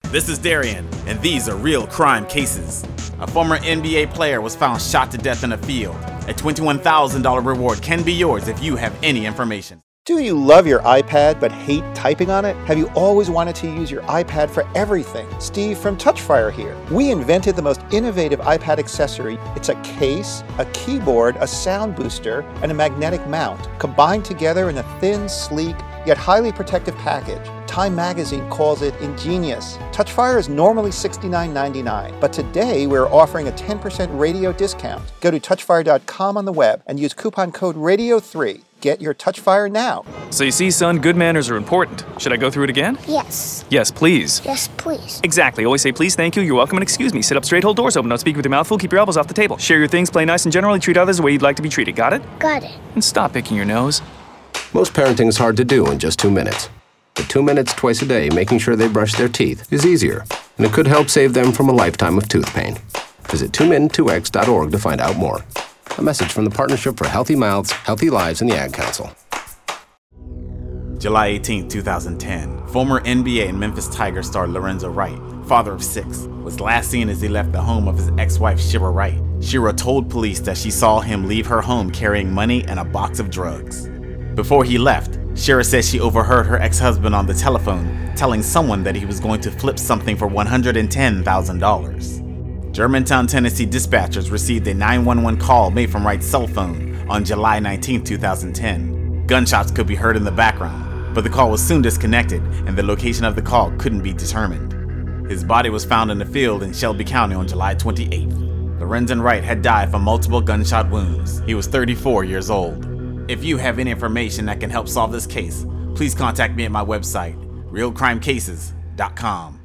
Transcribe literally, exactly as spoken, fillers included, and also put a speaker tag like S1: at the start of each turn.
S1: This is Darian, and these are real crime cases. A former N B A player was found shot to death in a field. A twenty-one thousand dollars reward can be yours if you have any information.
S2: Do you love your iPad but hate typing on it? Have you always wanted to use your iPad for everything? Steve from Touchfire here. We invented the most innovative iPad accessory. It's a case, a keyboard, a sound booster, and a magnetic mount, combined together in a thin, sleek, yet highly protective package. Time Magazine calls it ingenious. Touchfire is normally sixty-nine ninety-nine, but today we're offering a ten percent radio discount. Go to touchfire dot com on the web and use coupon code radio three. Get your Touchfire now.
S3: So you see, son, good manners are important. Should I go through it again?
S4: Yes.
S3: Yes, please.
S4: Yes, please.
S3: Exactly. Always say please, thank you, you're welcome, and excuse me. Sit up straight, hold doors open, don't speak with your mouth full, keep your elbows off the table. Share your things, play nice, and generally treat others the way you'd like to be treated. Got it?
S4: Got it.
S3: And stop picking your nose.
S5: Most parenting is hard to do in just two minutes. But two minutes twice a day making sure they brush their teeth is easier, and it could help save them from a lifetime of tooth pain. Visit two min two x dot org to find out more. A message from the Partnership for Healthy Mouths, Healthy Lives, and the Ad Council.
S1: July eighteenth, twenty ten. Former N B A and Memphis Tigers star Lorenzo Wright, father of six, was last seen as he left the home of his ex-wife Shira Wright. Shira told police that she saw him leave her home carrying money and a box of drugs. Before he left, Shira said she overheard her ex-husband on the telephone telling someone that he was going to flip something for one hundred ten thousand dollars. Germantown, Tennessee dispatchers received a nine one one call made from Wright's cell phone on July nineteenth, twenty ten. Gunshots could be heard in the background, but the call was soon disconnected and the location of the call couldn't be determined. His body was found in a field in Shelby County on July twenty-eighth. Lorenzo Wright had died from multiple gunshot wounds. He was thirty-four years old. If you have any information that can help solve this case, please contact me at my website, real crime cases dot com.